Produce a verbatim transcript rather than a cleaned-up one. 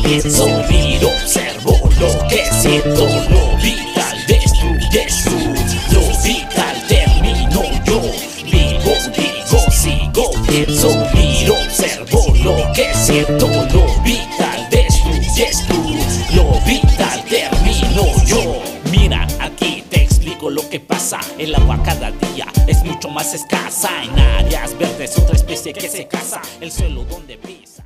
pienso, miro, observo lo que siento. Lo vital destruyes tú, lo vital termino yo. Vivo, digo, sigo, pienso, miro, observo lo que siento. Lo vital destruyes tú, lo vital termino yo. Mira, aquí te explico lo que pasa. El agua cada día es mucho más escasa. En áreas verdes otra especie que se casa. El suelo donde pisa